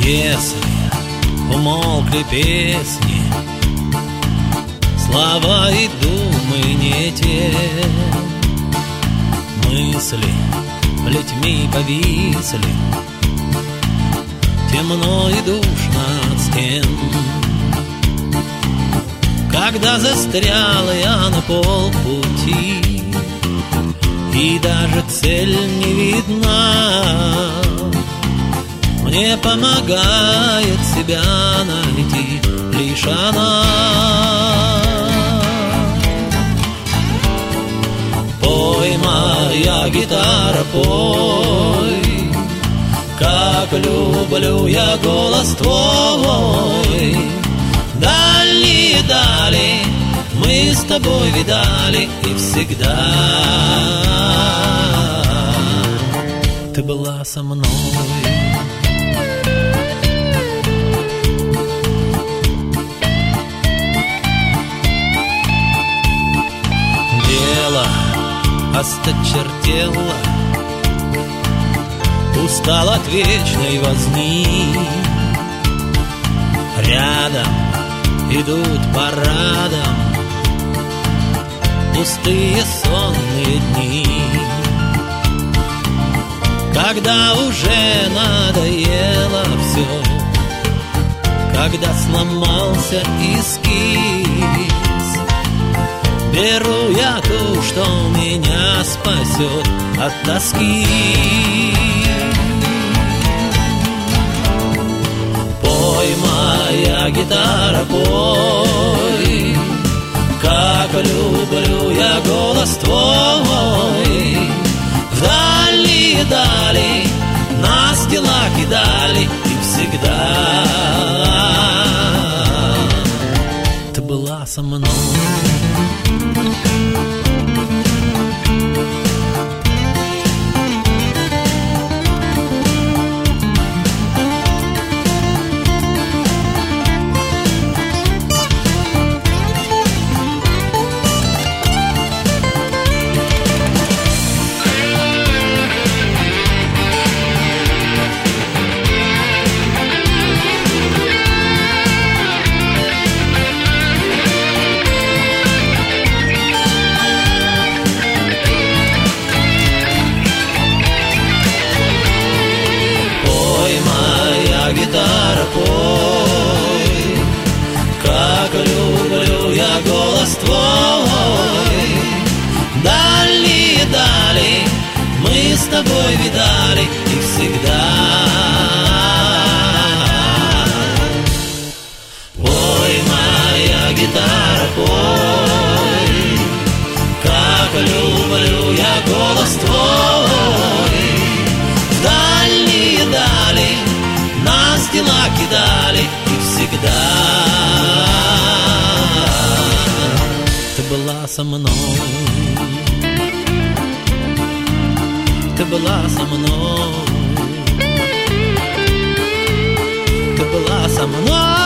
Если умолкли песни, слова и думы не те, мысли плетьми повисли, темно и душно от стен. Когда застрял я на полпути, и даже цель не видна, мне помогает себя найти лишь она. Пой, моя гитара, пой, как люблю я голос твой. Дальние дали мы с тобой видали, и всегда ты была со мной. Дело осточертело, устал от вечной возни. Рядом идут парадом пустые сонные дни. Когда уже надоело все, когда сломался эскиз, беру я ту, что меня спасет от тоски. Пой, моя гитара, пой, как люблю я голос твой. В дальние дали нас дела кидали, и всегда ты была со мной. Гитара, пой, как люблю я голос твой. Дальние дали мы с тобой видали, и всегда. Пой, моя гитара, пой, как люблю я голос твой. Дальние дали нас дела кидали, и всегда ты была со мной. Ты была со мной. Ты была со мной.